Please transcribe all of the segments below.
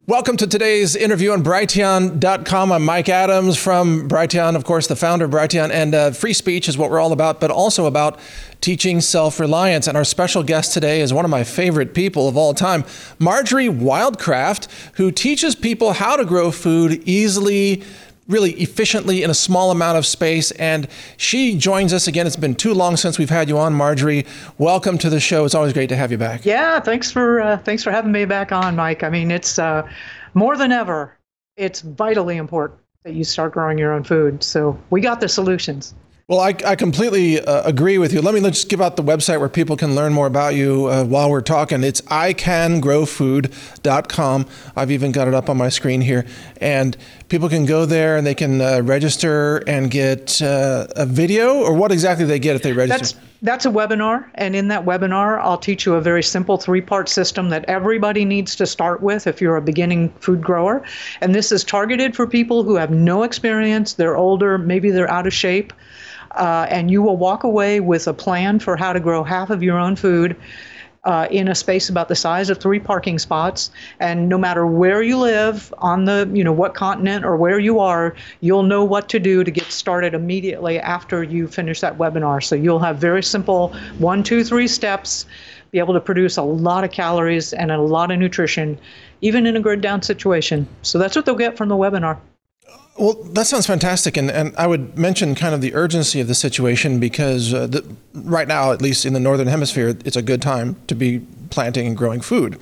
Welcome to today's interview on Brighteon.com. I'm Mike Adams from Brighteon, of course, the founder of Brighteon, and free speech is what we're all about, but also about teaching self-reliance. And our special guest today is one of my favorite people of all time, Marjorie Wildcraft, who teaches people how to grow food easily, really efficiently in a small amount of space. And she joins us again. It's been too long since we've had you on, Marjorie. Welcome to the show. It's always great to have you back. Yeah, thanks for having me back on, Mike. I mean, it's more than ever, it's vitally important that you start growing your own food. So we got the solutions. Well, I completely agree with you. Let's just give out the website where people can learn more about you while we're talking. It's icangrowfood.com. I've even got it up on my screen here. And people can go there and they can register and get a video, or what exactly they get if they register? That's a webinar. And in that webinar, I'll teach you a very simple 3-part system that everybody needs to start with if you're a beginning food grower. And this is targeted for people who have no experience, they're older, maybe they're out of shape. And you will walk away with a plan for how to grow half of your own food in a space about the size of 3 parking spots. And no matter where you live on what continent or where you are, you'll know what to do to get started immediately after you finish that webinar. So you'll have very simple 1, 2, 3 steps, be able to produce a lot of calories and a lot of nutrition, even in a grid down situation. So that's what they'll get from the webinar. Well, that sounds fantastic. And I would mention kind of the urgency of the situation because right now, at least in the Northern Hemisphere, it's a good time to be planting and growing food.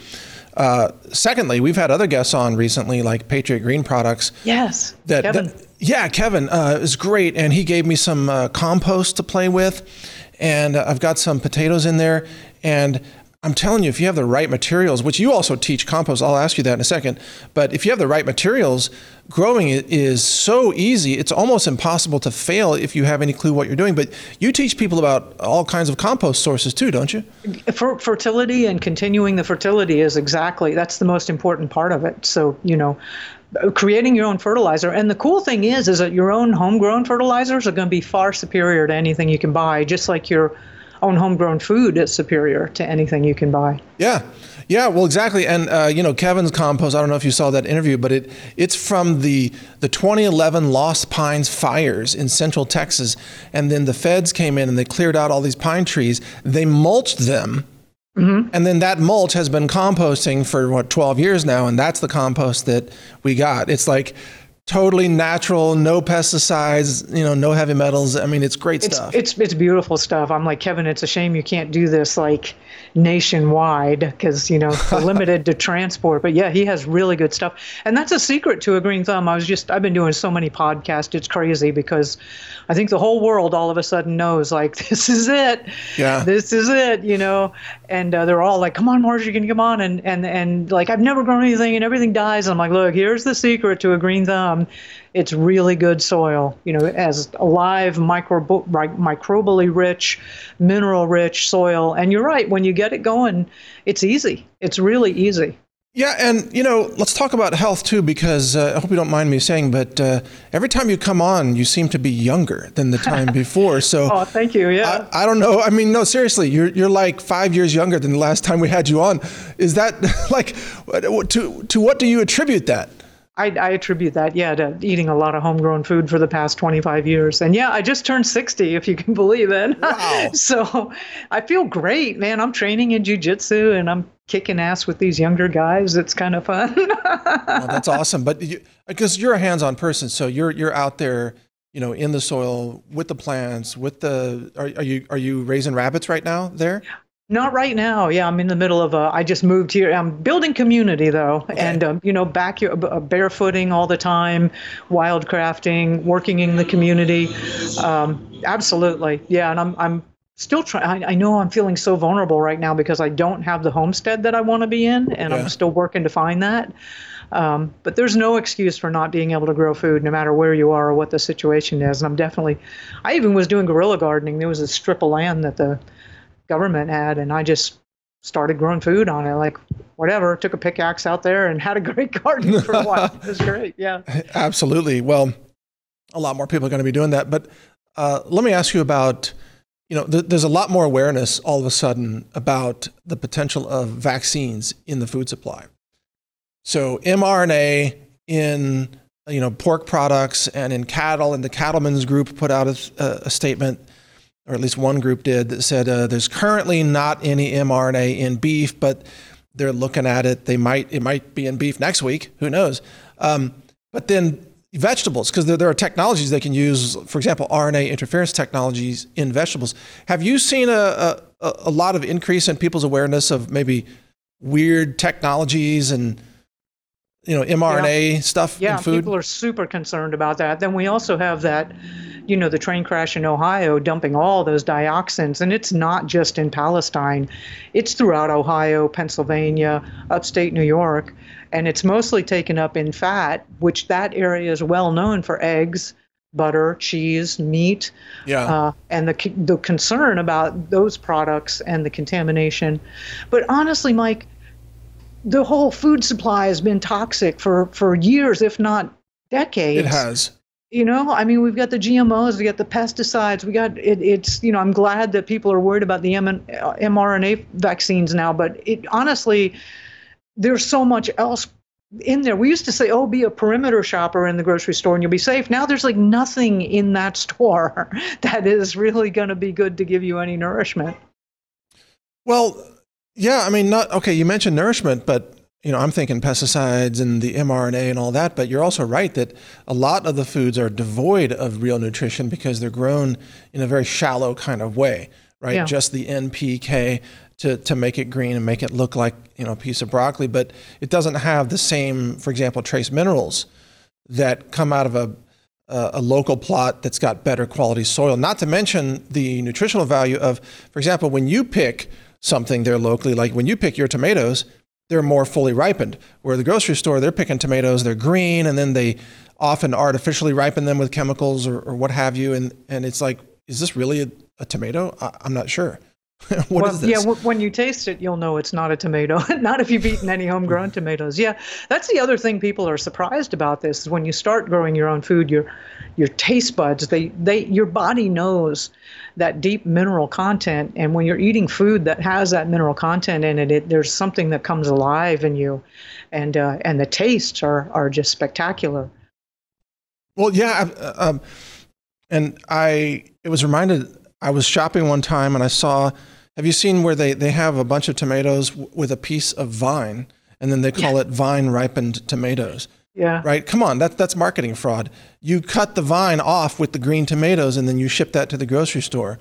Secondly, we've had other guests on recently, like Patriot Green Products. Yes, Kevin. Kevin is great. And he gave me some compost to play with. And I've got some potatoes in there. And I'm telling you, if you have the right materials, which you also teach compost, I'll ask you that in a second, but if you have the right materials, growing it is so easy. It's almost impossible to fail if you have any clue what you're doing. But you teach people about all kinds of compost sources too, don't you? For fertility and continuing the fertility that's the most important part of it. So, creating your own fertilizer. And the cool thing is that your own homegrown fertilizers are going to be far superior to anything you can buy, just like your own homegrown food is superior to anything you can buy. Yeah, well, exactly. And, Kevin's compost, I don't know if you saw that interview, but it's from the 2011 Lost Pines fires in Central Texas. And then the feds came in and they cleared out all these pine trees. They mulched them. Mm-hmm. And then that mulch has been composting for 12 years now. And that's the compost that we got. It's like totally natural, no pesticides, no heavy metals. I mean, it's great stuff. It's beautiful stuff. I'm like, Kevin, it's a shame you can't do this like nationwide because, they're limited to transport. But yeah, he has really good stuff. And that's a secret to a green thumb. I've been doing so many podcasts. It's crazy because I think the whole world all of a sudden knows like, this is it. Yeah. This is it, and they're all like, come on, Marjorie, can you come on? And like, I've never grown anything and everything dies. And I'm like, look, here's the secret to a green thumb. It's really good soil, as alive, microbially rich, mineral rich soil. And you're right, when you get it going, it's easy. It's really easy. Yeah, and let's talk about health too, because I hope you don't mind me saying, but every time you come on, you seem to be younger than the time before. So, oh, thank you. Yeah. I don't know. I mean, no, seriously, you're like 5 years younger than the last time we had you on. Is that like to what do you attribute that? I attribute that, to eating a lot of homegrown food for the past 25 years. And I just turned 60, if you can believe it. Wow. So I feel great, man. I'm training in jiu-jitsu and I'm kicking ass with these younger guys. It's kind of fun. Well, that's awesome. But because you're a hands-on person, so you're out there, in the soil with the plants, are you raising rabbits right now there? Not right now. Yeah, I'm in the middle of I just moved here. I'm building community though. Okay. And, barefooting all the time, wildcrafting, working in the community. Absolutely. Yeah. And I'm still trying. I know I'm feeling so vulnerable right now because I don't have the homestead that I want to be in. And I'm still working to find that. But there's no excuse for not being able to grow food no matter where you are or what the situation is. And I even was doing guerrilla gardening. There was a strip of land that the government had, and I just started growing food on it, like whatever, took a pickaxe out there and had a great garden for a while. It was great. Yeah. Absolutely. Well, a lot more people are going to be doing that. But let me ask you about, there's a lot more awareness all of a sudden about the potential of vaccines in the food supply. So mRNA in pork products and in cattle, and the Cattlemen's Group put out a statement, or at least one group did, that said there's currently not any mRNA in beef, but they're looking at it. It might be in beef next week. Who knows? But then vegetables, because there are technologies they can use, for example, RNA interference technologies in vegetables. Have you seen a lot of increase in people's awareness of maybe weird technologies and mRNA stuff in food? Yeah, people are super concerned about that. Then we also have that, the train crash in Ohio dumping all those dioxins. And it's not just in Palestine. It's throughout Ohio, Pennsylvania, upstate New York. And it's mostly taken up in fat, which that area is well known for eggs, butter, cheese, meat. Yeah. And the concern about those products and the contamination. But honestly, Mike, the whole food supply has been toxic for years, if not decades. It has. We've got the GMOs, we got the pesticides, we got it's I'm glad that people are worried about the mRNA vaccines now, but honestly, there's so much else in there. We used to say, be a perimeter shopper in the grocery store and you'll be safe. Now there's like nothing in that store that is really going to be good to give you any nourishment. Well, yeah, you mentioned nourishment, but I'm thinking pesticides and the mRNA and all that, but you're also right that a lot of the foods are devoid of real nutrition because they're grown in a very shallow kind of way, right? Yeah. Just the NPK to make it green and make it look like, a piece of broccoli, but it doesn't have the same, for example, trace minerals that come out of a local plot that's got better quality soil, not to mention the nutritional value of, for example, when you pick something there locally, like when you pick your tomatoes, they're more fully ripened. Where the grocery store, they're picking tomatoes, they're green, and then they often artificially ripen them with chemicals or what have you. And it's like, is this really a tomato? I'm not sure. What is this? Yeah, when you taste it, you'll know it's not a tomato. Not if you've eaten any homegrown tomatoes. Yeah, that's the other thing people are surprised about this is when you start growing your own food, your taste buds, your body knows that deep mineral content, and when you're eating food that has that mineral content in it, there's something that comes alive in you, and the tastes are just spectacular. Well, yeah, and it was reminded. I was shopping one time and I saw, have you seen where they have a bunch of tomatoes with a piece of vine and then they call it vine ripened tomatoes? Yeah. Right? Come on, that's marketing fraud. You cut the vine off with the green tomatoes and then you ship that to the grocery store.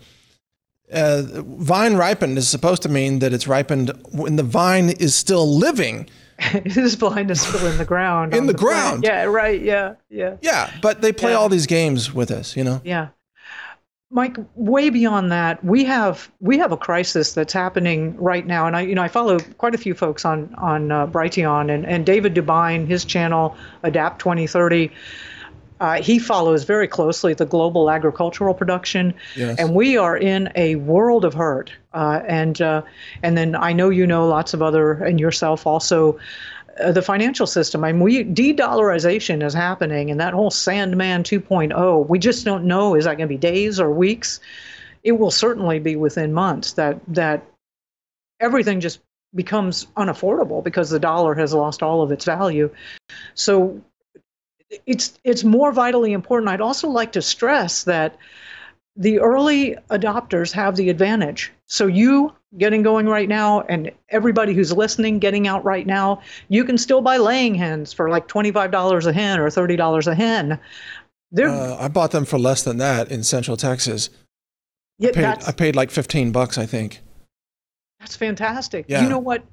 Vine ripened is supposed to mean that it's ripened when the vine is still living. His vine is still in the ground. In the ground. Yeah, right. Yeah. Yeah, but they play all these games with us, Yeah. Mike, way beyond that, we have a crisis that's happening right now, and I follow quite a few folks on Brighteon and David Dubine, his channel Adapt 2030. He follows very closely the global agricultural production, yes. And we are in a world of hurt. And then I know lots of other, and yourself also. The financial system. De-dollarization is happening, and that whole Sandman 2.0, we just don't know, is that going to be days or weeks? It will certainly be within months that everything just becomes unaffordable because the dollar has lost all of its value. So it's more vitally important. I'd also like to stress that the early adopters have the advantage. So you getting going right now, and everybody who's listening getting out right now, you can still buy laying hens for like $25 a hen or $30 a hen. I bought them for less than that in Central Texas. Yeah, I paid like $15, I think. That's fantastic. Yeah. You know what?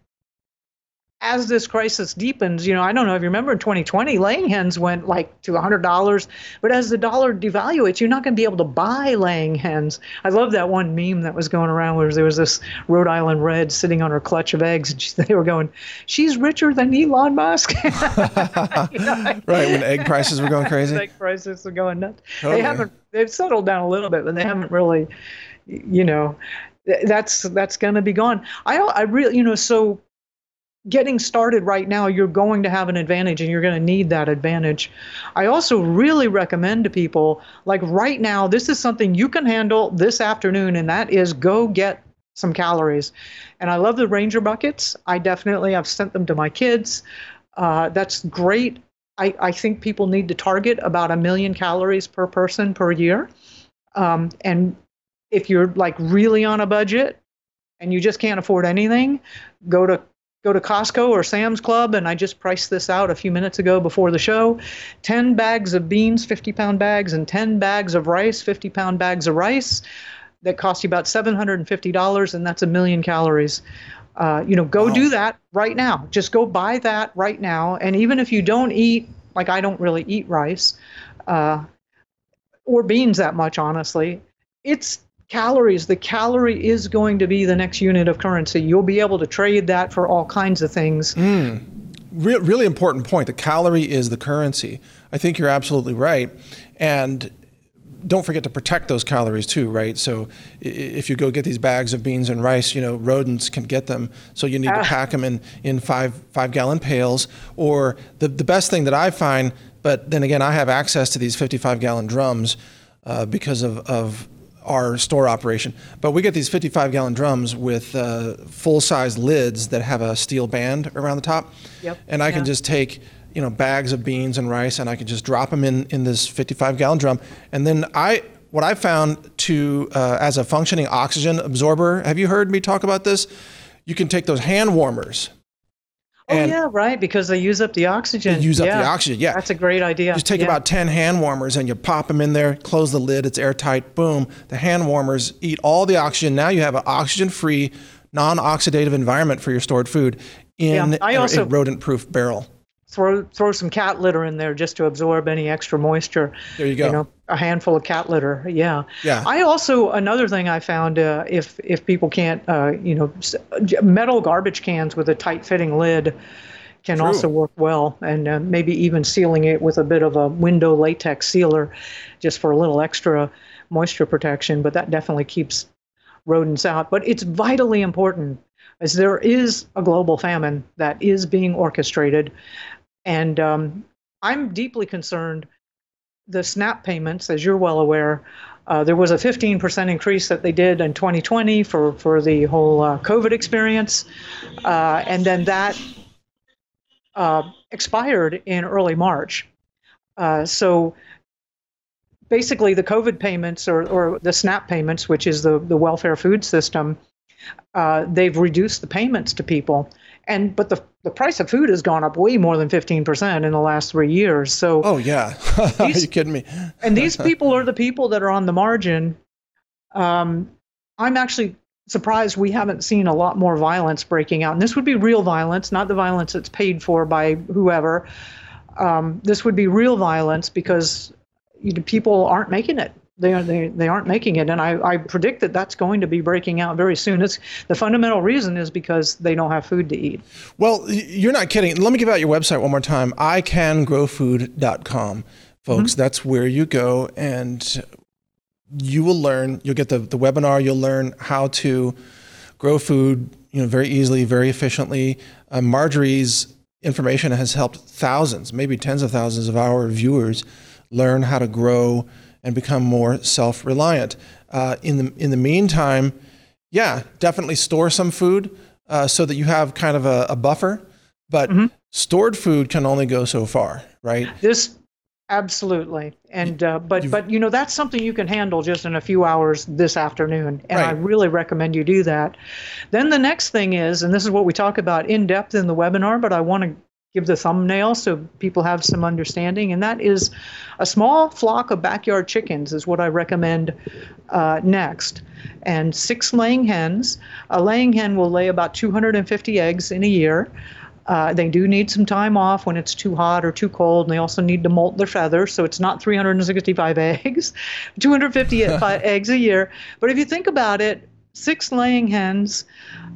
As this crisis deepens, I don't know if you remember in 2020, laying hens went like to $100. But as the dollar devaluates, you're not going to be able to buy laying hens. I love that one meme that was going around where there was this Rhode Island Red sitting on her clutch of eggs. And they were going, she's richer than Elon Musk. Right, when egg prices were going crazy. Egg prices are going nuts. Totally. They've settled down a little bit, but they haven't really, that's going to be gone. I really, so getting started right now, you're going to have an advantage and you're going to need that advantage. I also really recommend to people, like right now, this is something you can handle this afternoon, and that is go get some calories. And I love the Ranger buckets. I've sent them to my kids. That's great. I think people need to target about 1 million calories per person per year. And if you're like really on a budget and you just can't afford anything, go to Costco or Sam's Club, and I just priced this out a few minutes ago before the show. 10 bags of beans, 50-pound bags, and 10 bags of rice, 50-pound bags of rice. That cost you about $750, and that's 1 million calories. Go do that right now. Just go buy that right now. And even if you don't eat, like I don't really eat rice or beans that much, honestly, it's calories. The calorie is going to be the next unit of currency. You'll be able to trade that for all kinds of things. Really important point. The calorie is the currency. I think you're absolutely right. And don't forget to protect those calories too, right? So if you go get these bags of beans and rice, rodents can get them. So you need to pack them in 5-gallon pails. Or the best thing that I find, but then again, I have access to these 55-gallon drums because of our store operation. But we get these 55-gallon drums with full-size lids that have a steel band around the top. Yep. And I can just take bags of beans and rice, and I can just drop them in this 55-gallon drum. And then what I found to as a functioning oxygen absorber, have you heard me talk about this? You can take those hand warmers. Yeah, right, because they use up the oxygen. The oxygen, yeah. That's a great idea. Just take about 10 hand warmers and you pop them in there, close the lid, it's airtight, boom. The hand warmers eat all the oxygen. Now you have an oxygen-free, non-oxidative environment for your stored food in a rodent-proof barrel. Throw some cat litter in there just to absorb any extra moisture. There you go. A handful of cat litter. Yeah. Yeah. Another thing I found, if people can't, metal garbage cans with a tight fitting lid can also work well, and maybe even sealing it with a bit of a window latex sealer just for a little extra moisture protection. But that definitely keeps rodents out. But it's vitally important, as there is a global famine that is being orchestrated. And I'm deeply concerned. The SNAP payments, as you're well aware, there was a 15% increase that they did in 2020 for the whole COVID experience. And then that expired in early March. So basically the COVID payments or the SNAP payments, which is the welfare food system, they've reduced the payments to people. But the price of food has gone up way more than 15% in the last 3 years. So oh yeah, are you kidding me? And these people are the people that are on the margin. I'm actually surprised we haven't seen a lot more violence breaking out. And this would be real violence, not the violence that's paid for by whoever. This would be real violence because people aren't making it. They aren't making it, and I predict that that's going to be breaking out very soon. The fundamental reason is because they don't have food to eat. Well, you're not kidding. Let me give out your website one more time. icangrowfood.com, folks. Mm-hmm. That's where you go, and you will learn. You'll get the webinar. You'll learn how to grow food, very easily, very efficiently. Marjorie's information has helped thousands, maybe tens of thousands of our viewers learn how to grow and become more self-reliant. In the meantime, definitely store some food so that you have kind of a buffer. But stored food can only go so far, right? Absolutely. And but that's something you can handle just in a few hours this afternoon. And right. I really recommend you do that. Then the next thing is, and this is what we talk about in depth in the webinar, but I want to give the thumbnail so people have some understanding, and that is a small flock of backyard chickens is what I recommend next. And 6 laying hens. A laying hen will lay about 250 eggs in a year. They do need some time off when it's too hot or too cold, and they also need to molt their feathers, so it's not 365 eggs, 250 eggs a year. But if you think about it, 6 laying hens,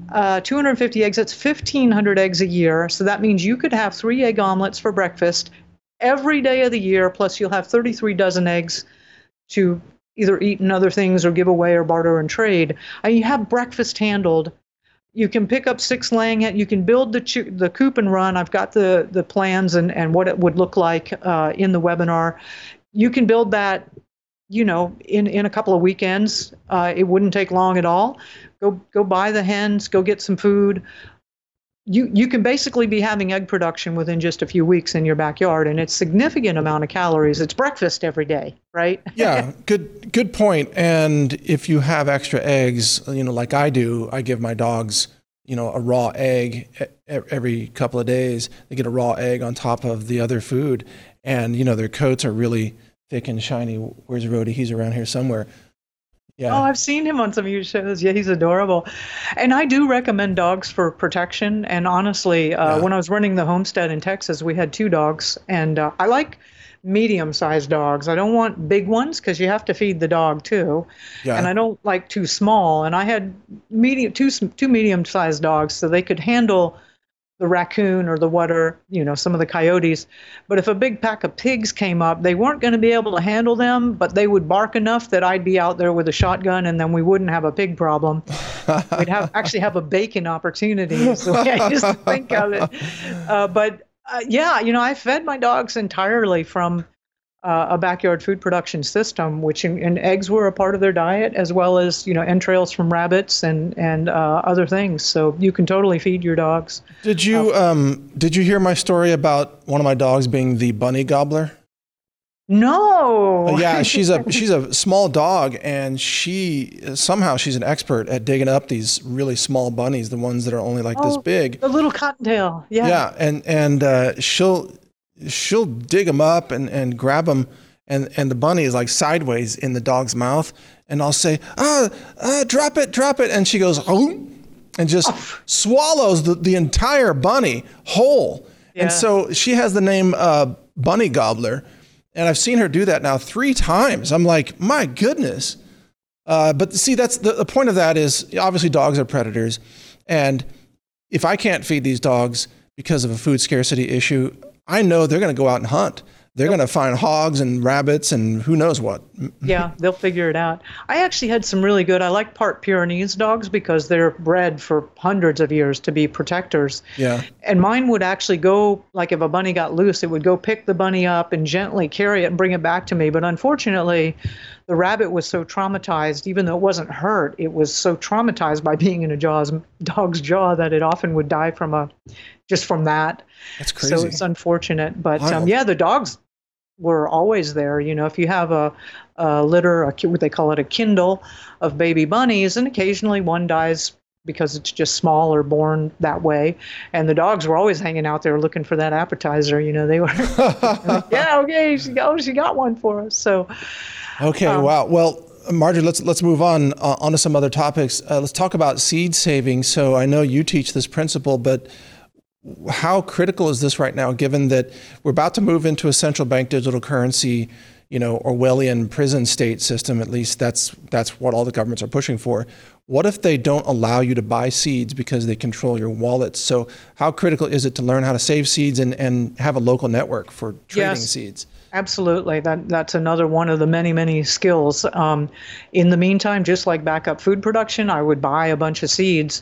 250 eggs, that's 1,500 eggs a year. So that means you could have 3 egg omelets for breakfast every day of the year, plus you'll have 33 dozen eggs to either eat in other things or give away or barter and trade. And you have breakfast handled. You can pick up 6 laying hens. You can build the coop and run. I've got the plans and what it would look like in the webinar. You can build that in a couple of weekends. It wouldn't take long at all. Go buy the hens, go get some food, you can basically be having egg production within just a few weeks in your backyard, and it's significant amount of calories. It's breakfast every day, right? Yeah, good point. And if you have extra eggs, like I do, I give my dogs, a raw egg every couple of days. They get a raw egg on top of the other food, and their coats are really thick and shiny. Where's Rhodey? He's around here somewhere. Yeah. Oh, I've seen him on some of your shows. Yeah, he's adorable. And I do recommend dogs for protection. And honestly, when I was running the homestead in Texas, we had 2 dogs. And I like medium-sized dogs. I don't want big ones because you have to feed the dog too. Yeah. And I don't like too small. And I had two medium-sized dogs so they could handle the raccoon or the water, some of the coyotes. But if a big pack of pigs came up, they weren't going to be able to handle them, but they would bark enough that I'd be out there with a shotgun, and then we wouldn't have a pig problem. We'd actually have a bacon opportunity is the way I used to think of it. I fed my dogs entirely from a backyard food production system, and eggs were a part of their diet, as well as entrails from rabbits and other things. So you can totally feed your dogs. Did you hear my story about one of my dogs being the bunny gobbler? No. Yeah, she's a small dog, and she's an expert at digging up these really small bunnies, the ones that are only like this big. The little cottontail. Yeah. Yeah, and she'll dig them up and grab them, and the bunny is like sideways in the dog's mouth, and I'll say, drop it, and she goes, oh, and just swallows the entire bunny whole. Yeah. And so she has the name Bunny Gobbler, and I've seen her do that now 3 times. I'm like, my goodness. But see, that's the point of that is obviously dogs are predators, and if I can't feed these dogs because of a food scarcity issue, I know they're going to go out and hunt. They're going to find hogs and rabbits and who knows what. Yeah, they'll figure it out. I actually had some really good, I like part Pyrenees dogs because they're bred for hundreds of years to be protectors. Yeah. And mine would actually go, like if a bunny got loose, it would go pick the bunny up and gently carry it and bring it back to me. But unfortunately, the rabbit was so traumatized, even though it wasn't hurt, it was so traumatized by being in a dog's jaw that it often would die from that. That's crazy. So it's unfortunate. But the dogs were always there. If you have a litter, what they call it, a kindle of baby bunnies, and occasionally one dies because it's just small or born that way. And the dogs were always hanging out there looking for that appetizer. They were, yeah, okay, she got one for us. So, okay, wow. Well, Marjorie, let's move on to some other topics. Let's talk about seed saving. So I know you teach this principle, but how critical is this right now, given that we're about to move into a central bank digital currency, Orwellian prison state system? At least that's what all the governments are pushing for. What if they don't allow you to buy seeds because they control your wallets? So how critical is it to learn how to save seeds and have a local network for trading seeds? Absolutely. That's another one of the many, many skills. In the meantime, just like backup food production, I would buy a bunch of seeds.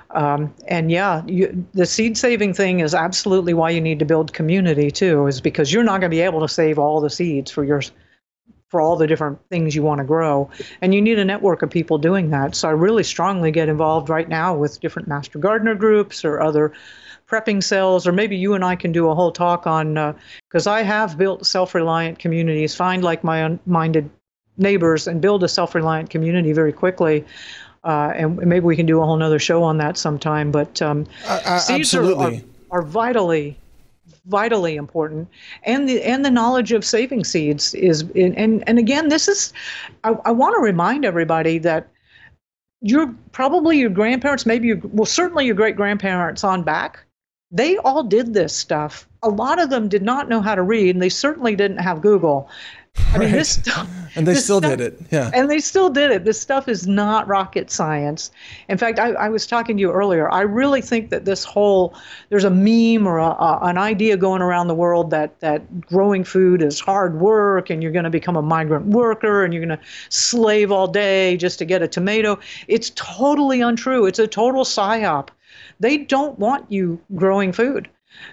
The seed saving thing is absolutely why you need to build community too, is because you're not going to be able to save all the seeds for all the different things you want to grow. And you need a network of people doing that. So I really strongly get involved right now with different master gardener groups or other prepping cells, or maybe you and I can do a whole talk on, because I have built self-reliant communities, find like-minded neighbors and build a self-reliant community very quickly. And maybe we can do a whole nother show on that sometime. But seeds are vitally important, and the knowledge of saving seeds is. And again, this is. I want to remind everybody that your grandparents, certainly your great grandparents on back, they all did this stuff. A lot of them did not know how to read, and they certainly didn't have Google. I mean, this stuff. And they still did it. Yeah. And they still did it. This stuff is not rocket science. In fact, I was talking to you earlier. I really think that there's a meme or an idea going around the world that growing food is hard work and you're going to become a migrant worker and you're going to slave all day just to get a tomato. It's totally untrue. It's a total psyop. They don't want you growing food.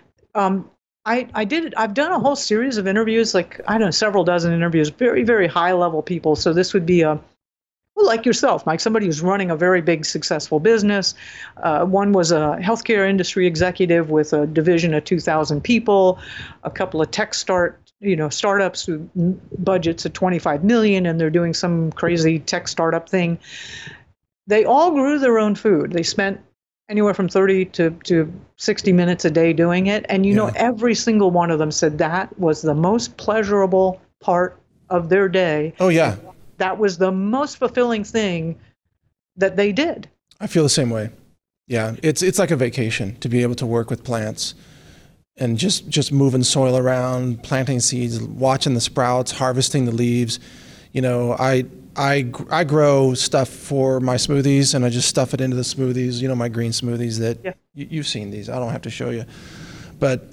I've done a whole series of interviews, several dozen interviews, very, very high level people. So this would be a Well, like yourself, Mike, somebody who's running a very big, successful business. One was a healthcare industry executive with a division of 2,000 people, a couple of startups with budgets of 25 million, and they're doing some crazy tech startup thing. They all grew their own food. They spent anywhere from 30 to 60 minutes a day doing it. And, every single one of them said that was the most pleasurable part of their day. Oh, yeah. That was the most fulfilling thing that they did. I feel the same way. Yeah, it's like a vacation to be able to work with plants and just moving soil around, planting seeds, watching the sprouts, harvesting the leaves. I grow stuff for my smoothies, and I just stuff it into the smoothies. My green smoothies that you've seen these. I don't have to show you, but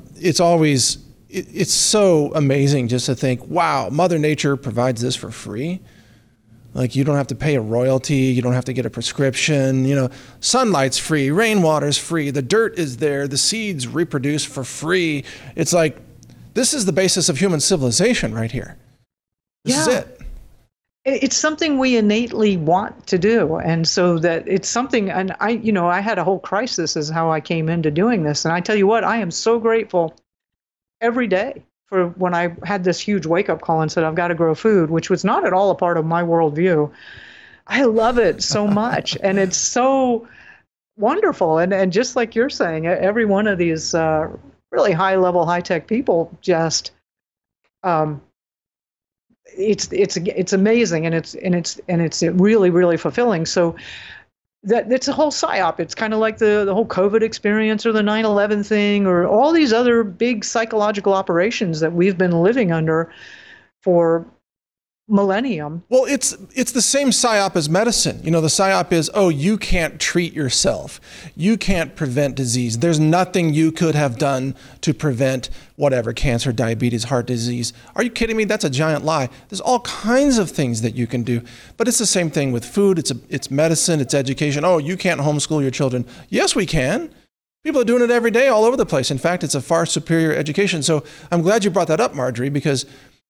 it's so amazing just to think, wow, Mother Nature provides this for free. Like, you don't have to pay a royalty. You don't have to get a prescription. Sunlight's free. Rainwater's free. The dirt is there. The seeds reproduce for free. It's like, this is the basis of human civilization right here. This is it. It's something we innately want to do. And so that it's something, and I had a whole crisis as how I came into doing this. And I tell you what, I am so grateful every day for when I had this huge wake-up call and said, I've got to grow food, which was not at all a part of my worldview. I love it so much, and it's so wonderful. And just like you're saying, every one of these really high-level, high-tech people just, it's amazing, and it's really, really fulfilling. So that's a whole psyop. It's kind of like the whole COVID experience or the 9/11 thing or all these other big psychological operations that we've been living under for millennium. Well, it's the same psyop as medicine. The psyop is, oh, you can't treat yourself. You can't prevent disease. There's nothing you could have done to prevent whatever, cancer, diabetes, heart disease. Are you kidding me? That's a giant lie. There's all kinds of things that you can do, but it's the same thing with food. It's medicine, it's education. Oh, you can't homeschool your children. Yes, we can. People are doing it every day all over the place. In fact, it's a far superior education. So I'm glad you brought that up, Marjorie, because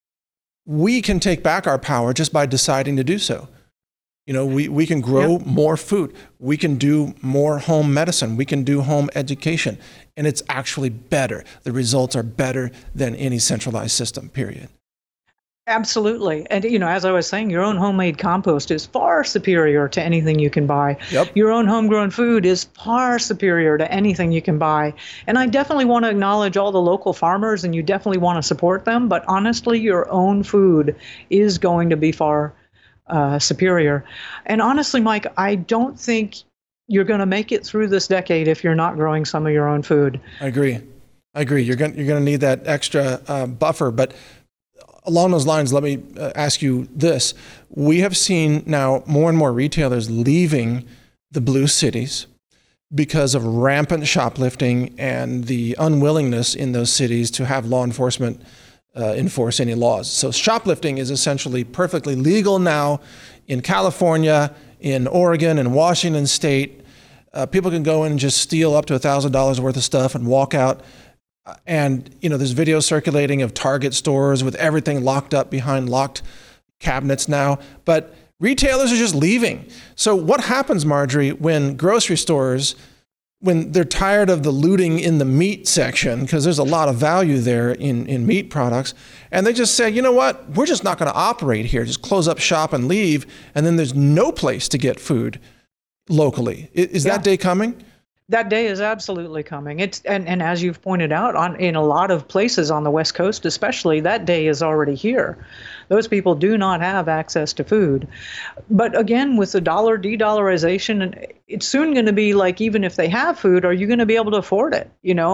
we can take back our power just by deciding to do so. We can grow more food. We can do more home medicine. We can do home education. And it's actually better. The results are better than any centralized system, period. Absolutely. And, as I was saying, your own homemade compost is far superior to anything you can buy. Yep. Your own homegrown food is far superior to anything you can buy. And I definitely want to acknowledge all the local farmers, and you definitely want to support them. But honestly, your own food is going to be far superior. And honestly, Mike, I don't think you're going to make it through this decade if you're not growing some of your own food. I agree. You're going to need that extra buffer. But along those lines, let me ask you this. We have seen now more and more retailers leaving the blue cities because of rampant shoplifting and the unwillingness in those cities to have law enforcement enforce any laws. So shoplifting is essentially perfectly legal now in California, in Oregon, in Washington State. People can go in and just steal up to $1,000 worth of stuff and walk out. And, there's videos circulating of Target stores with everything locked up behind locked cabinets now. But retailers are just leaving. So what happens, Marjorie, when grocery stores, when they're tired of the looting in the meat section, because there's a lot of value there in meat products, and they just say, you know what, we're just not going to operate here. Just close up shop and leave. And then there's no place to get food locally. Is that day coming? That day is absolutely coming. And as you've pointed out, in a lot of places on the West Coast especially, that day is already here. Those people do not have access to food. But again, with the dollar de-dollarization, it's soon going to be like, even if they have food, are you going to be able to afford it?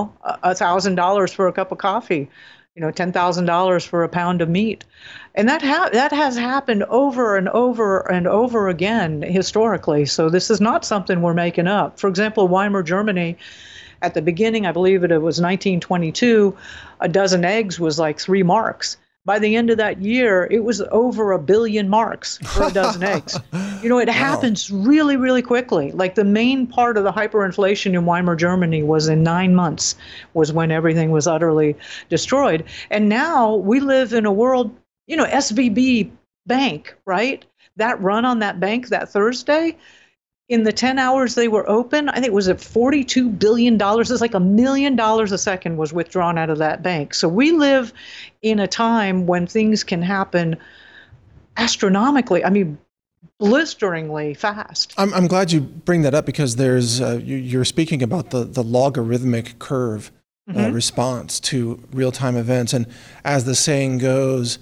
$1,000 for a cup of coffee, $10,000 for a pound of meat. And that has happened over and over and over again historically. So this is not something we're making up. For example, Weimar Germany, at the beginning, I believe it was 1922, a dozen eggs was like 3 marks. By the end of that year, it was over 1 billion marks for a dozen eggs. It happens really, really quickly. Like the main part of the hyperinflation in Weimar Germany was in 9 months, was when everything was utterly destroyed. And now we live in a world, SVB Bank, right? that run on that bank that Thursday, in the 10 hours they were open, I think it was at $42 billion. It's like $1 million a second was withdrawn out of that bank. So we live in a time when things can happen astronomically, I mean, blisteringly fast. I'm glad you bring that up, because there's you're speaking about the logarithmic curve response to real-time events. And as the saying goes,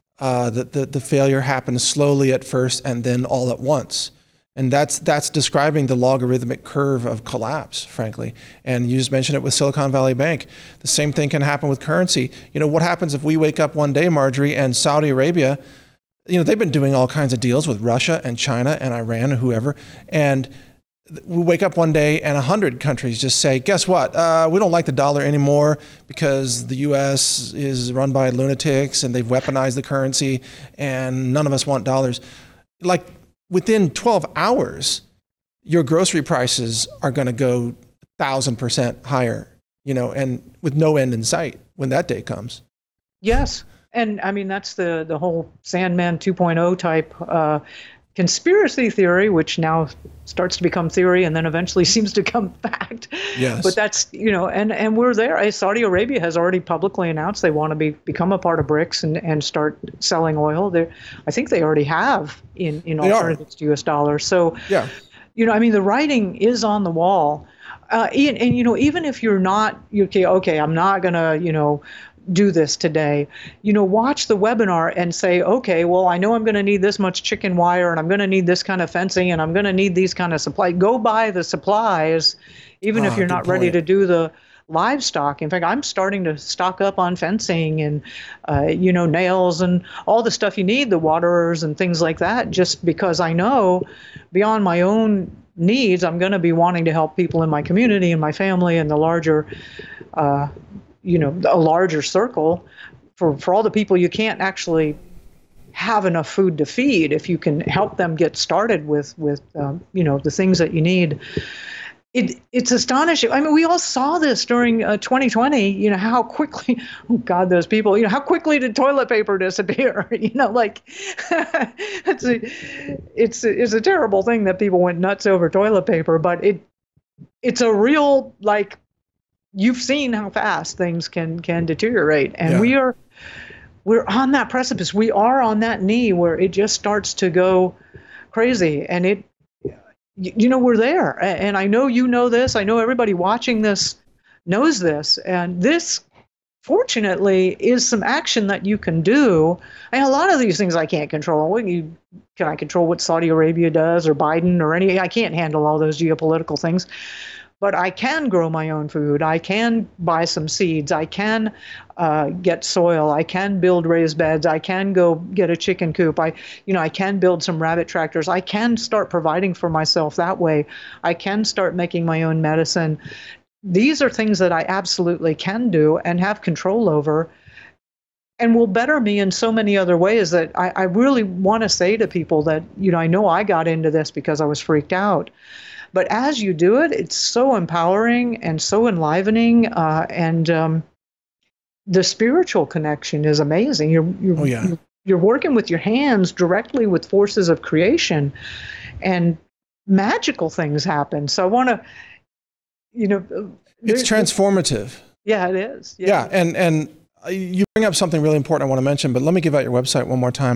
the failure happens slowly at first and then all at once. And that's describing the logarithmic curve of collapse, frankly. And you just mentioned it with Silicon Valley Bank. The same thing can happen with currency. You know, what happens if we wake up one day, Marjorie, and Saudi Arabia, you know, they've been doing all kinds of deals with Russia and China and Iran and whoever. And we wake up one day and 100 countries just say, guess what? We don't like the dollar anymore because the U.S. is run by lunatics and they've weaponized the currency and none of us want dollars. Like, within 12 hours, your grocery prices are going to go 1,000% higher, you know, and with no end in sight when that day comes. Yes. And I mean, that's the whole Sandman 2.0 type conspiracy theory, which now starts to become theory and then eventually seems to become fact. Yes. But that's, you know, and we're there. Saudi Arabia has already publicly announced they want to become a part of BRICS and start selling oil. I think they already have in alternatives to US dollars. So, yeah, you know, I mean, the writing is on the wall. And you know, even if you're not, okay, I'm not going to, you know, do this today, you know, watch the webinar and say, okay, well, I know I'm going to need this much chicken wire and I'm going to need this kind of fencing and I'm going to need these kind of supply. Go buy the supplies, even if you're not ready to do the livestock. In fact, I'm starting to stock up on fencing and, you know, nails and all the stuff you need, the waterers and things like that, just because I know beyond my own needs, I'm going to be wanting to help people in my community and my family and the larger, you know, a larger circle for all the people you can't actually have enough food to feed. If you can help them get started with you know, the things that you need. It's astonishing. I mean, we all saw this during 2020, you know, how quickly, oh God, those people, you know, how quickly did toilet paper disappear? You know, like, it's a terrible thing that people went nuts over toilet paper, but it's a real, like, you've seen how fast things can deteriorate. And we're on that precipice. We are on that knee where it just starts to go crazy. And you know, we're there. And I know you know this. I know everybody watching this knows this. And this, fortunately, is some action that you can do. And a lot of these things I can't control. Can I control what Saudi Arabia does or Biden or any? I can't handle all those geopolitical things. But I can grow my own food. I can buy some seeds. I can get soil. I can build raised beds. I can go get a chicken coop. I can build some rabbit tractors. I can start providing for myself that way. I can start making my own medicine. These are things that I absolutely can do and have control over, and will better me in so many other ways that I really want to say to people that, you know, I know I got into this because I was freaked out. But as you do it, it's so empowering and so enlivening, and the spiritual connection is amazing. You're working with your hands directly with forces of creation, and magical things happen. So I want to, you know, it's transformative. Yeah, it is. Yeah, and you bring up something really important I want to mention, but let me give out your website one more time.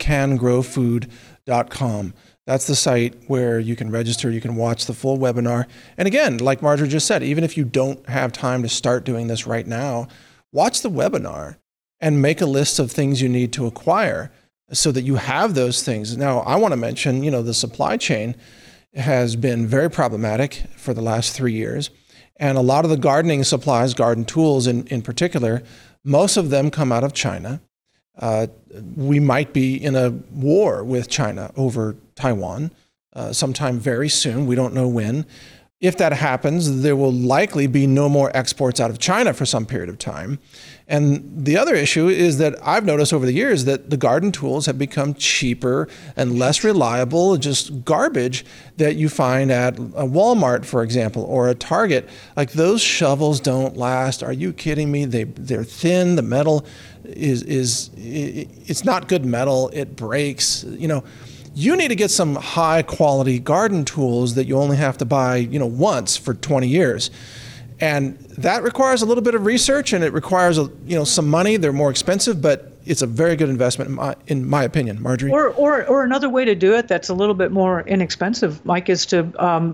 icangrowfood.com. That's the site where you can register, you can watch the full webinar. And again, like Marjorie just said, even if you don't have time to start doing this right now, watch the webinar and make a list of things you need to acquire so that you have those things. Now, I want to mention, you know, the supply chain has been very problematic for the last 3 years. And a lot of the gardening supplies, garden tools in particular, most of them come out of China. We might be in a war with China over Taiwan sometime very soon. We don't know when. If that happens, there will likely be no more exports out of China for some period of time. And the other issue is that I've noticed over the years that the garden tools have become cheaper and less reliable, just garbage that you find at a Walmart, for example, or a Target. Like, those shovels don't last. Are you kidding me? They're thin. The metal it's not good metal. It breaks. You know, you need to get some high quality garden tools that you only have to buy, once for 20 years. And that requires a little bit of research, and it requires some money. They're more expensive, but it's a very good investment in my opinion, Marjorie. Or another way to do it that's a little bit more inexpensive, Mike, is to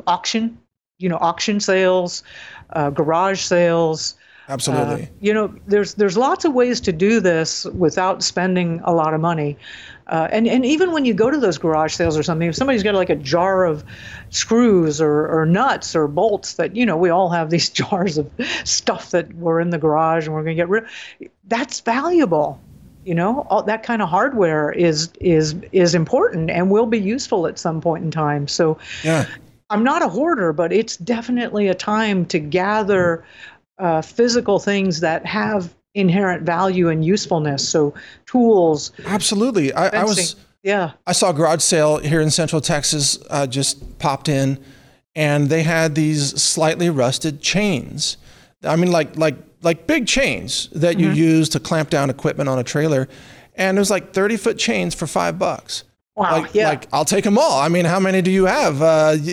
auction sales, garage sales. Absolutely. There's lots of ways to do this without spending a lot of money. And even when you go to those garage sales or something, if somebody's got like a jar of screws or nuts or bolts that, we all have these jars of stuff that were in the garage and we're going to get rid of, that's valuable. All that kind of hardware is important and will be useful at some point in time. So yeah. I'm not a hoarder, but it's definitely a time to gather physical things that have inherent value and usefulness. So tools. Absolutely. I saw a garage sale here in Central Texas, just popped in, and they had these slightly rusted chains. I mean, like big chains that you use to clamp down equipment on a trailer. And it was like 30-foot chains for $5. Wow. Like I'll take them all. I mean, how many do you have?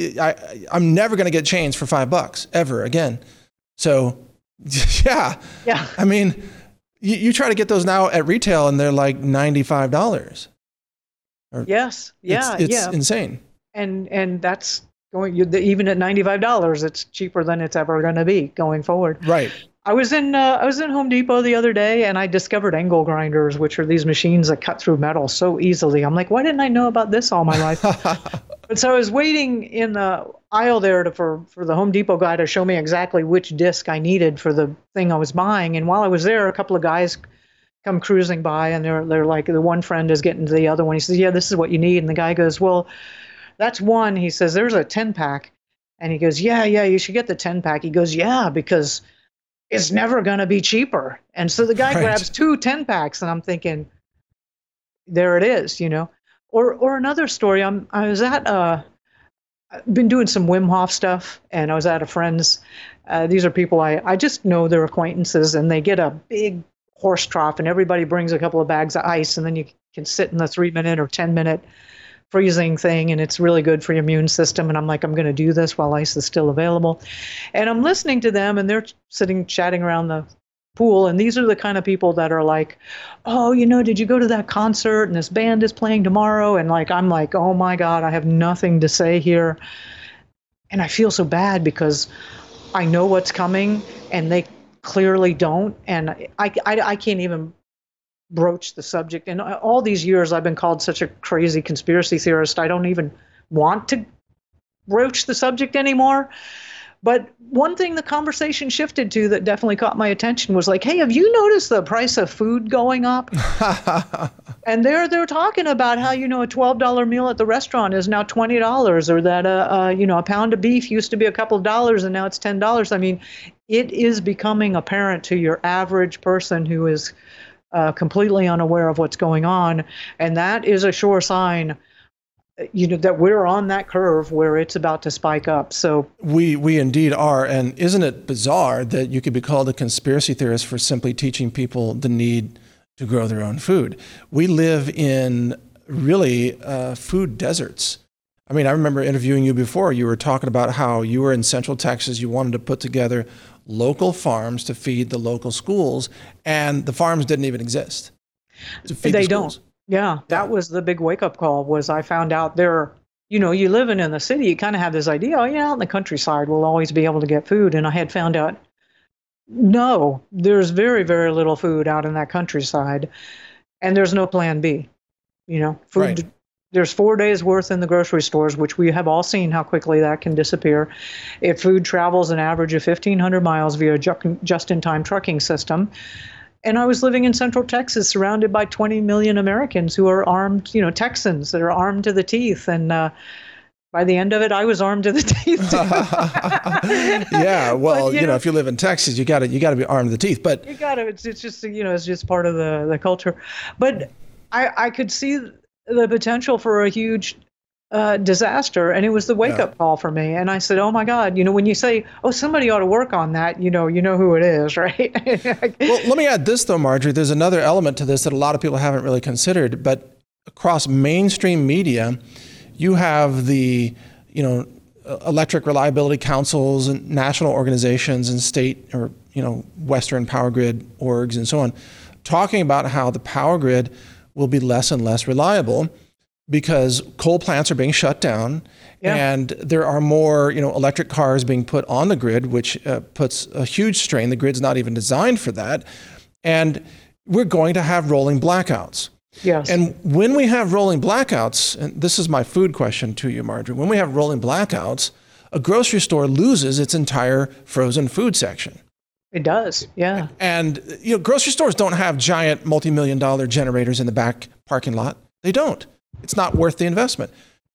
I'm never going to get chains for $5 ever again. So yeah. I mean, you try to get those now at retail and they're like $95. Yes. Yeah. It's insane. And that's even at $95, it's cheaper than it's ever going to be going forward. Right. I was in Home Depot the other day and I discovered angle grinders, which are these machines that cut through metal so easily. I'm like, why didn't I know about this all my life? But so I was waiting in the aisle there for the Home Depot guy to show me exactly which disc I needed for the thing I was buying. And while I was there, a couple of guys come cruising by and they're like, the one friend is getting to the other one. He says, yeah, this is what you need. And the guy goes, well, that's one. He says, there's a 10-pack. And he goes, yeah, you should get the 10-pack. He goes, yeah, because it's never going to be cheaper. And so the guy grabs 2 10-packs, and I'm thinking, there it is, Or another story, I've been doing some Wim Hof stuff, and I was at a friend's. These are people I just know, they're acquaintances, and they get a big horse trough, and everybody brings a couple of bags of ice, and then you can sit in the 3-minute or 10-minute freezing thing, and it's really good for your immune system. And I'm like, I'm going to do this while ice is still available. And I'm listening to them, and they're sitting chatting around the pool. And these are the kind of people that are like, oh, did you go to that concert? And this band is playing tomorrow. And I'm like, oh my God, I have nothing to say here. And I feel so bad because I know what's coming and they clearly don't. And I can't even broach the subject. And all these years I've been called such a crazy conspiracy theorist. I don't even want to broach the subject anymore. But one thing the conversation shifted to that definitely caught my attention was like, hey, have you noticed the price of food going up? And they're talking about how, a $12 meal at the restaurant is now $20, or that a pound of beef used to be a couple of dollars and now it's $10. I mean, it is becoming apparent to your average person who is completely unaware of what's going on. And that is a sure sign, that we're on that curve where it's about to spike up. So we indeed are. And isn't it bizarre that you could be called a conspiracy theorist for simply teaching people the need to grow their own food? We live in really food deserts. I mean, I remember interviewing you before. You were talking about how you were in Central Texas. You wanted to put together local farms to feed the local schools, and the farms didn't even exist to feed the schools. Don't. Yeah, that was the big wake-up call. Was I found out there, you living in the city, you kind of have this idea, out in the countryside, we'll always be able to get food. And I had found out, no, there's very, very little food out in that countryside, and there's no plan B. Food. Right. There's 4 days worth in the grocery stores, which we have all seen how quickly that can disappear. If food travels an average of 1,500 miles via just-in-time trucking system. And I was living in Central Texas, surrounded by 20 million Americans who are armed, Texans that are armed to the teeth. And by the end of it, I was armed to the teeth. Yeah, well, but, if you live in Texas, you got to be armed to the teeth. But you got to. It's just it's just part of the culture. But I could see the potential for a huge disaster, and it was the wake-up call for me. And I said, oh my God, when you say, oh, somebody ought to work on that, you know who it is, right? Well, let me add this though, Marjorie. There's another element to this that a lot of people haven't really considered, but across mainstream media, you have the, electric reliability councils and national organizations and state or, Western power grid orgs and so on, talking about how the power grid will be less and less reliable because coal plants are being shut down. Yeah. And there are more, electric cars being put on the grid, which puts a huge strain. The grid's not even designed for that. And we're going to have rolling blackouts. Yes. And when we have rolling blackouts, and this is my food question to you, Marjorie, when we have rolling blackouts, a grocery store loses its entire frozen food section. It does, yeah. And grocery stores don't have giant multi-million-dollar generators in the back parking lot. They don't. It's not worth the investment.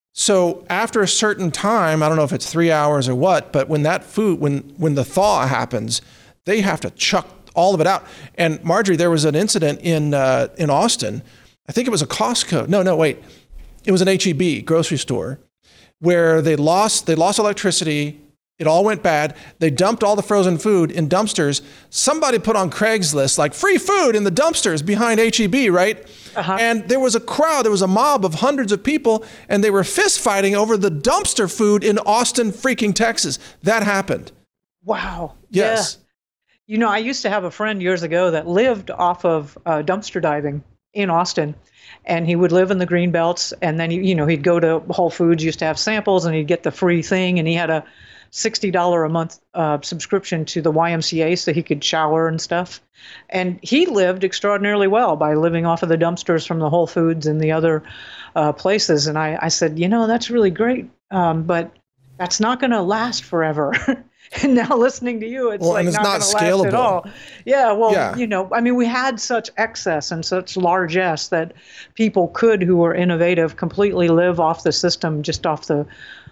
So after a certain time, I don't know if it's 3 hours or what, but when that food, when the thaw happens, they have to chuck all of it out. And Marjorie, there was an incident in Austin. I think it was a Costco. No, wait. It was an H-E-B grocery store where they lost electricity. It all went bad. They dumped all the frozen food in dumpsters. Somebody put on Craigslist, like, free food in the dumpsters behind H-E-B, right? Uh-huh. And there was a crowd, there was a mob of hundreds of people, and they were fist fighting over the dumpster food in Austin, freaking Texas. That happened. Wow. Yes. Yeah. I used to have a friend years ago that lived off of dumpster diving in Austin. And he would live in the green belts, and then he'd go to Whole Foods, used to have samples, and he'd get the free thing, and he had a $60 a month subscription to the YMCA so he could shower and stuff. And he lived extraordinarily well by living off of the dumpsters from the Whole Foods and the other places. And I said, that's really great, but that's not going to last forever. And now listening to you, it's and it's not scalable at all. Yeah, well, we had such excess and such largesse that people who were innovative, completely live off the system, just off the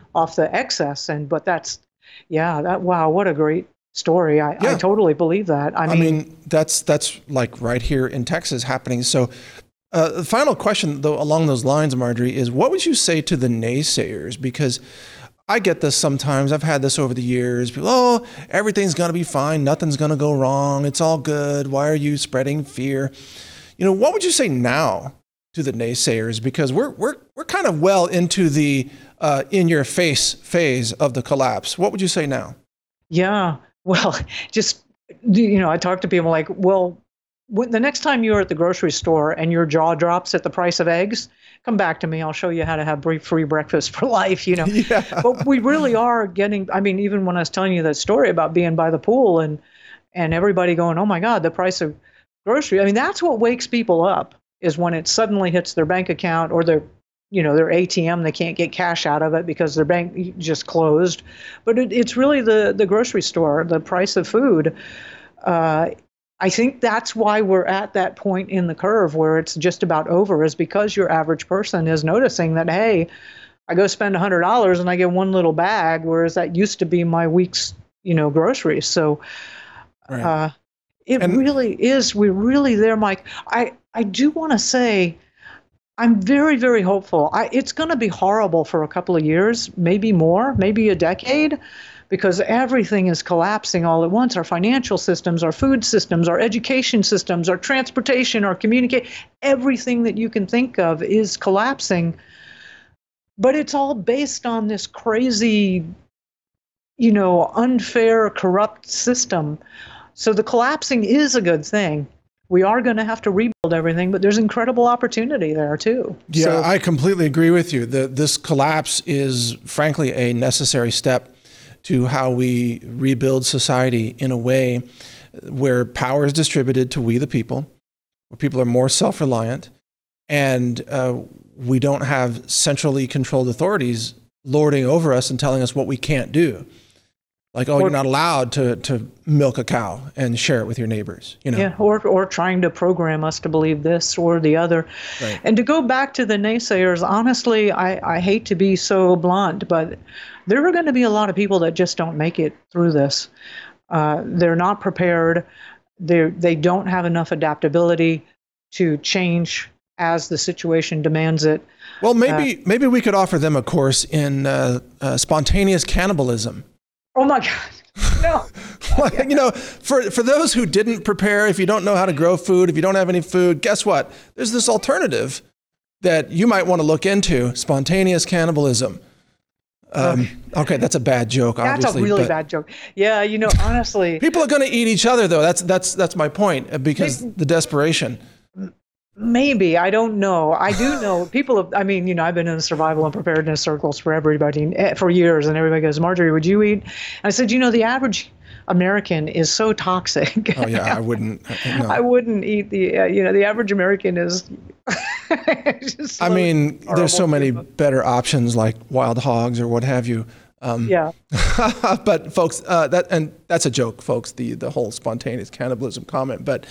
excess. But wow, what a great story. I totally believe that. I mean, that's like right here in Texas happening. So the final question, though, along those lines, Marjorie, is what would you say to the naysayers? Because I get this sometimes. I've had this over the years. People, everything's going to be fine. Nothing's going to go wrong. It's all good. Why are you spreading fear? What would you say now to the naysayers? Because we're kind of well into the in-your-face phase of the collapse. What would you say now? Yeah. Well, just, I talk to people like, well, the next time you're at the grocery store and your jaw drops at the price of eggs, come back to me. I'll show you how to have free breakfast for life, Yeah. But we really are getting, even when I was telling you that story about being by the pool and everybody going, oh my God, the price of grocery. That's what wakes people up, is when it suddenly hits their bank account or their ATM. They can't get cash out of it because their bank just closed. But it's really the grocery store, the price of food. I think that's why we're at that point in the curve where it's just about over, is because your average person is noticing that, hey, I go spend $100 and I get one little bag, whereas that used to be my week's, groceries. So right. Really is. We're really there, Mike. I do want to say I'm very, very hopeful. It's going to be horrible for a couple of years, maybe more, maybe a decade, because everything is collapsing all at once. Our financial systems, our food systems, our education systems, our transportation, our communication, everything that you can think of is collapsing. But it's all based on this crazy, unfair, corrupt system. So the collapsing is a good thing. We are going to have to rebuild everything, but there's incredible opportunity there too. Yeah, I completely agree with you. This collapse is frankly a necessary step to how we rebuild society in a way where power is distributed to we the people, where people are more self-reliant, and we don't have centrally controlled authorities lording over us and telling us what we can't do. Like, you're not allowed to milk a cow and share it with your neighbors, Yeah, or trying to program us to believe this or the other. Right. And to go back to the naysayers, honestly, I hate to be so blunt, but there are going to be a lot of people that just don't make it through this. They're not prepared. They don't have enough adaptability to change as the situation demands it. Well, maybe we could offer them a course in spontaneous cannibalism. Oh my God, no. For those who didn't prepare, if you don't know how to grow food, if you don't have any food, guess what? There's this alternative that you might want to look into: spontaneous cannibalism. Okay, that's a bad joke. That's obviously, a really bad joke. Yeah, honestly, people are going to eat each other, though. That's my point, because the desperation. maybe, I don't know. I do know people have, I've been in survival and preparedness circles for years, and everybody goes, Marjorie, would you eat? And I said, the average American is so toxic. Oh yeah, I wouldn't. No. I wouldn't eat the average American is. There's so many better options like wild hogs or what have you. Yeah. But folks, that's a joke, folks. The whole spontaneous cannibalism comment, but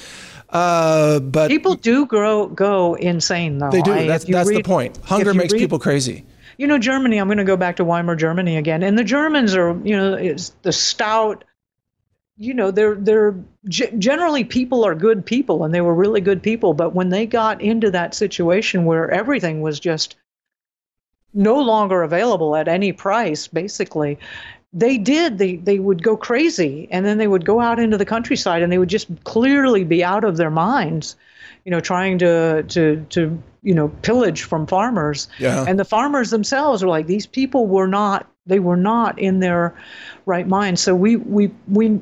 people do go insane though. They do. That's the point. Hunger makes people crazy. Germany. I'm going to go back to Weimar Germany again, and the Germans are it's the stout. They're generally, people are good people, and they were really good people. But when they got into that situation where everything was just no longer available at any price, basically, they would go crazy, and then they would go out into the countryside, and they would just clearly be out of their minds, trying to pillage from farmers. Yeah. And the farmers themselves were like, these people were not in their right mind. So we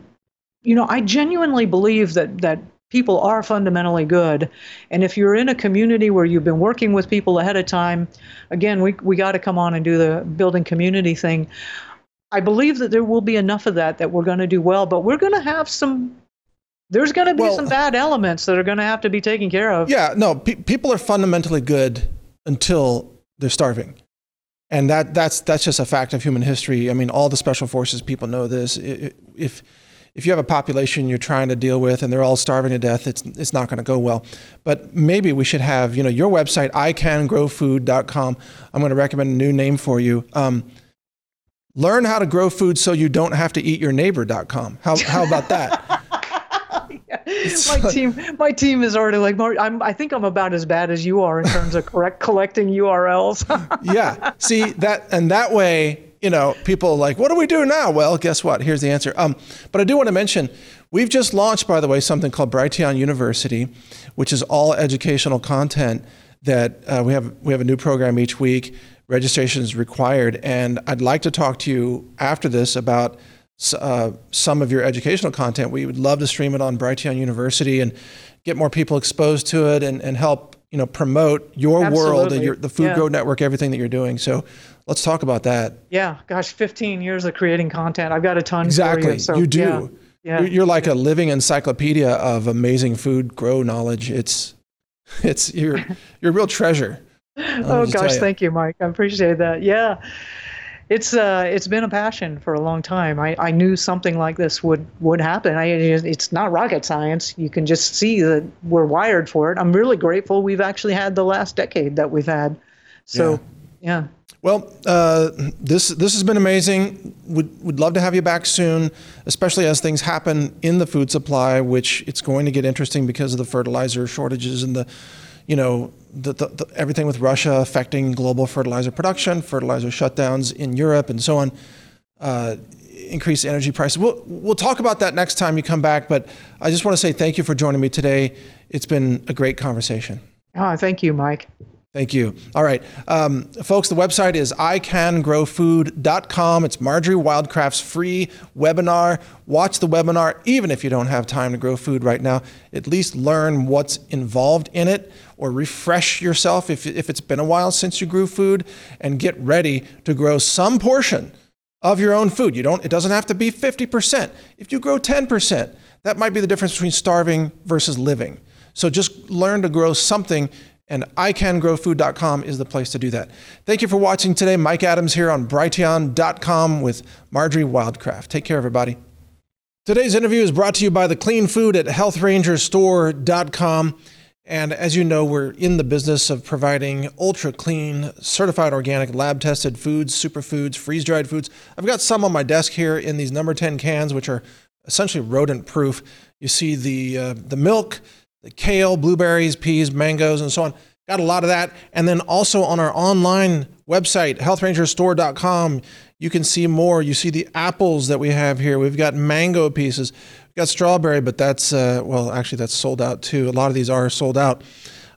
I genuinely believe that people are fundamentally good. And if you're in a community where you've been working with people ahead of time, again, we got to come on and do the building community thing. I believe that there will be enough of that we're going to do well, but we're going to have there's going to be some bad elements that are going to have to be taken care of. Yeah, no, people are fundamentally good until they're starving. And that's just a fact of human history. All the special forces people know this. If you have a population you're trying to deal with and they're all starving to death, it's not going to go well. But maybe we should have, your website, icangrowfood.com. I'm going to recommend a new name for you. Learn how to grow food so you don't have to eat your neighbor.com. How about that? My team is already like, I think I'm about as bad as you are in terms of collecting URLs. Yeah. See that way, people are like, what do we do now? Well, guess what? Here's the answer. But I do want to mention, we've just launched, by the way, something called Brighteon University, which is all educational content that we have a new program each week. Registration is required. And I'd like to talk to you after this about some of your educational content. We would love to stream it on Brighteon University and get more people exposed to it and help promote your Absolutely. world, the Food Grow Network, everything that you're doing. So let's talk about that. Yeah, gosh, 15 years of creating content. I've got a ton exactly. for you. So, you do. Yeah. You're like a living encyclopedia of amazing food grow knowledge. You're a real treasure. Oh gosh, thank you, Mike. I appreciate that. Yeah. It's been a passion for a long time. I knew something like this would happen. It's not rocket science. You can just see that we're wired for it. I'm really grateful we've actually had the last decade that we've had. So, yeah. Well, this has been amazing. Would love to have you back soon, especially as things happen in the food supply, which it's going to get interesting because of the fertilizer shortages and the everything with Russia affecting global fertilizer production, fertilizer shutdowns in Europe, and so on. Increased energy prices. We'll talk about that next time you come back. But I just want to say thank you for joining me today. It's been a great conversation. Oh, thank you, Mike. Thank you. All right. Folks, the website is icangrowfood.com. It's Marjorie Wildcraft's free webinar. Watch the webinar, even if you don't have time to grow food right now. At least learn what's involved in it, or refresh yourself if it's been a while since you grew food, and get ready to grow some portion of your own food. It doesn't have to be 50%. If you grow 10%, that might be the difference between starving versus living. So just learn to grow something, and icangrowfood.com is the place to do that. Thank you for watching today. Mike Adams here on Brighteon.com with Marjorie Wildcraft. Take care, everybody. Today's interview is brought to you by the clean food at healthrangerstore.com. And as you know, we're in the business of providing ultra clean, certified organic, lab tested foods, superfoods, freeze dried foods. I've got some on my desk here in these number 10 cans, which are essentially rodent proof. You see the milk, the kale, blueberries, peas, mangoes, and so on. Got a lot of that. And then also on our online website, healthrangerstore.com, you can see more. You see the apples that we have here. We've got mango pieces. We've got strawberry, but that's, actually that's sold out too. A lot of these are sold out.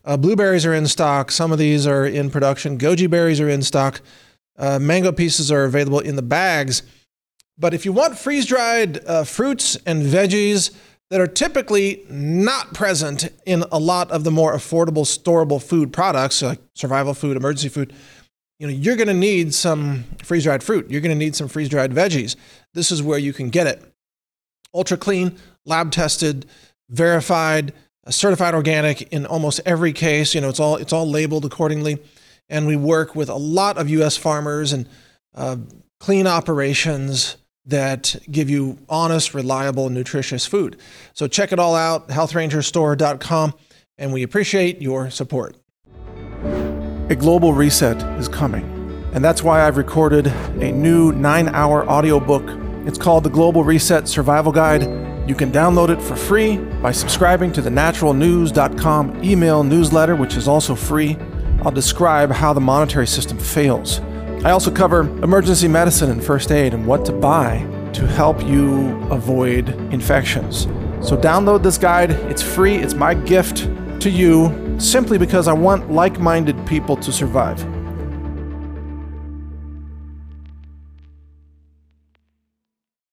Blueberries are in stock. Some of these are in production. Goji berries are in stock. Mango pieces are available in the bags. But if you want freeze-dried fruits and veggies that are typically not present in a lot of the more affordable, storable food products, like survival food, emergency food, you're going to need some freeze-dried fruit. You're going to need some freeze-dried veggies. This is where you can get it. Ultra clean, lab-tested, verified, certified organic in almost every case. It's all labeled accordingly. And we work with a lot of U.S. farmers and clean operations that give you honest, reliable, nutritious food. So check it all out, healthrangerstore.com, and we appreciate your support. A global reset is coming, and that's why I've recorded a new 9-hour audiobook. It's called The Global Reset Survival Guide. You can download it for free by subscribing to the naturalnews.com email newsletter, which is also free. I'll describe how the monetary system fails. I also cover emergency medicine and first aid and what to buy to help you avoid infections. So download this guide. It's free. It's my gift to you simply because I want like-minded people to survive.